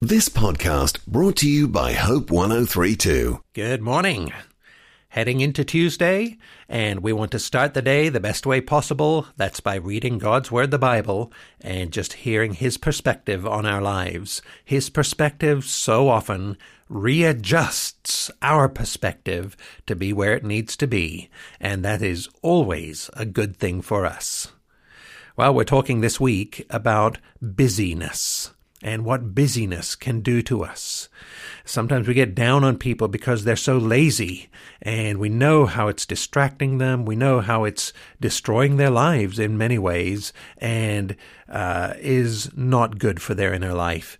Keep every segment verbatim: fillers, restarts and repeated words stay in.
This podcast brought to you by Hope one oh three point two. Good morning. Heading into Tuesday, and we want to start the day the best way possible. That's by reading God's Word, the Bible, and just hearing His perspective on our lives. His perspective so often readjusts our perspective to be where it needs to be, and that is always a good thing for us. Well, we're talking this week about busyness and what busyness can do to us. Sometimes we get down on people because they're so lazy, and we know how it's distracting them. We know how it's destroying their lives in many ways, and uh, is not good for their inner life.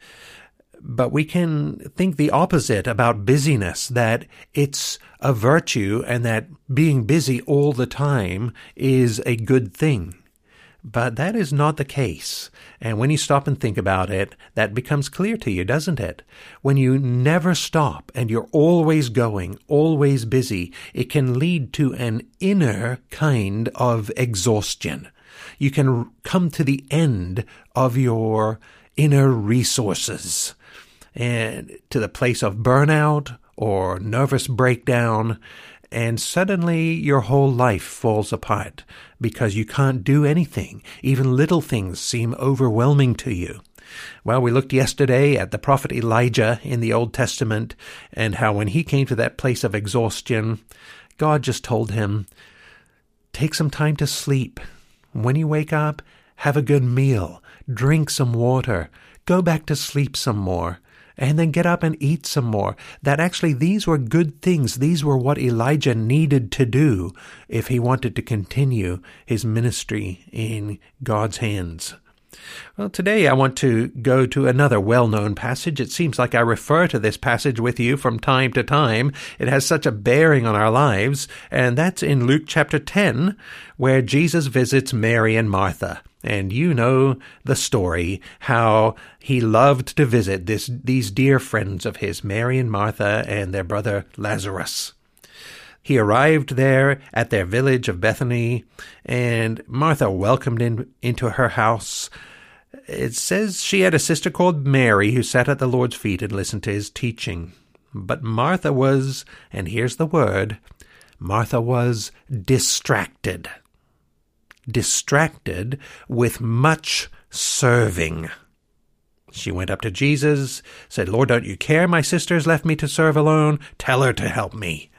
But we can think the opposite about busyness, that it's a virtue and that being busy all the time is a good thing. But that is not the case. And when you stop and think about it, that becomes clear to you, doesn't it? When you never stop and you're always going, always busy, it can lead to an inner kind of exhaustion. You can come to the end of your inner resources and to the place of burnout or nervous breakdown. And suddenly your whole life falls apart because you can't do anything. Even little things seem overwhelming to you. Well, we looked yesterday at the prophet Elijah in the Old Testament and how when he came to that place of exhaustion, God just told him, take some time to sleep. When you wake up, have a good meal, drink some water, go back to sleep some more, and then get up and eat some more. That actually these were good things. These were what Elijah needed to do if he wanted to continue his ministry in God's hands. Well, today I want to go to another well-known passage. It seems like I refer to this passage with you from time to time. It has such a bearing on our lives, and that's in Luke chapter ten, where Jesus visits Mary and Martha. And you know the story, how he loved to visit this, these dear friends of his, Mary and Martha and their brother Lazarus. He arrived there at their village of Bethany, and Martha welcomed him into her house. It says she had a sister called Mary who sat at the Lord's feet and listened to his teaching. But Martha was, and here's the word, Martha was distracted. Distracted with much serving. She went up to Jesus, said, Lord, don't you care my sister's left me to serve alone? Tell her to help me.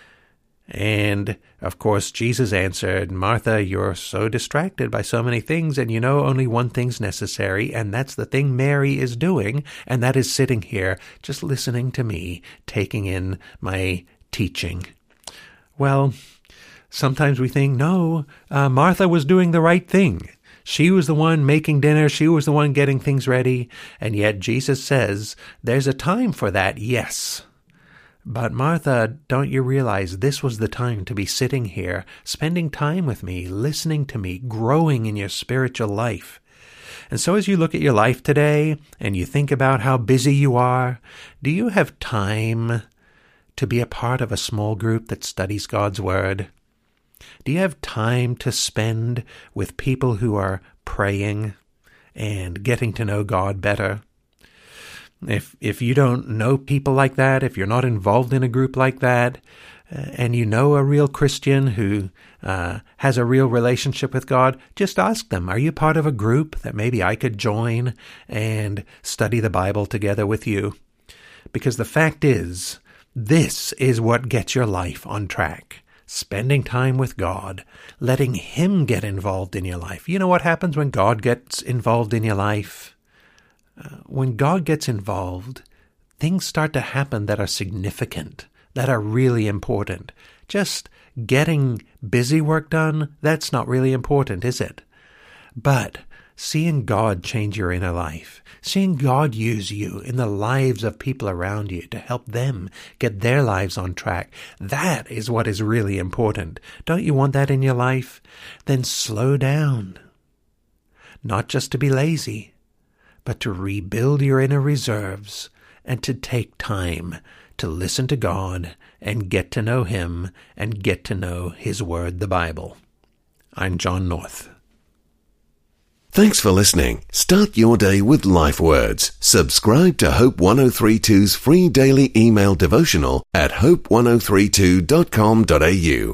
And, of course, Jesus answered, Martha, you're so distracted by so many things, and you know only one thing's necessary, and that's the thing Mary is doing, and that is sitting here, just listening to me, taking in my teaching. Well, sometimes we think, no, uh, Martha was doing the right thing. She was the one making dinner. She was the one getting things ready. And yet Jesus says, there's a time for that, yes. But Martha, don't you realize this was the time to be sitting here, spending time with me, listening to me, growing in your spiritual life? And so as you look at your life today and you think about how busy you are, do you have time to be a part of a small group that studies God's Word? Do you have time to spend with people who are praying and getting to know God better? If if you don't know people like that, if you're not involved in a group like that, uh, and you know a real Christian who uh, has a real relationship with God, just ask them, are you part of a group that maybe I could join and study the Bible together with you? Because the fact is, this is what gets your life on track. Spending time with God, letting Him get involved in your life. You know what happens when God gets involved in your life? Uh, when God gets involved, things start to happen that are significant, that are really important. Just getting busy work done, that's not really important, is it? But seeing God change your inner life, seeing God use you in the lives of people around you to help them get their lives on track, that is what is really important. Don't you want that in your life? Then slow down. Not just to be lazy, but to rebuild your inner reserves and to take time to listen to God and get to know Him and get to know His Word, the Bible. I'm John North. Thanks for listening. Start your day with life words. Subscribe to Hope one oh three two's free daily email devotional at hope one oh three two dot com dot a u.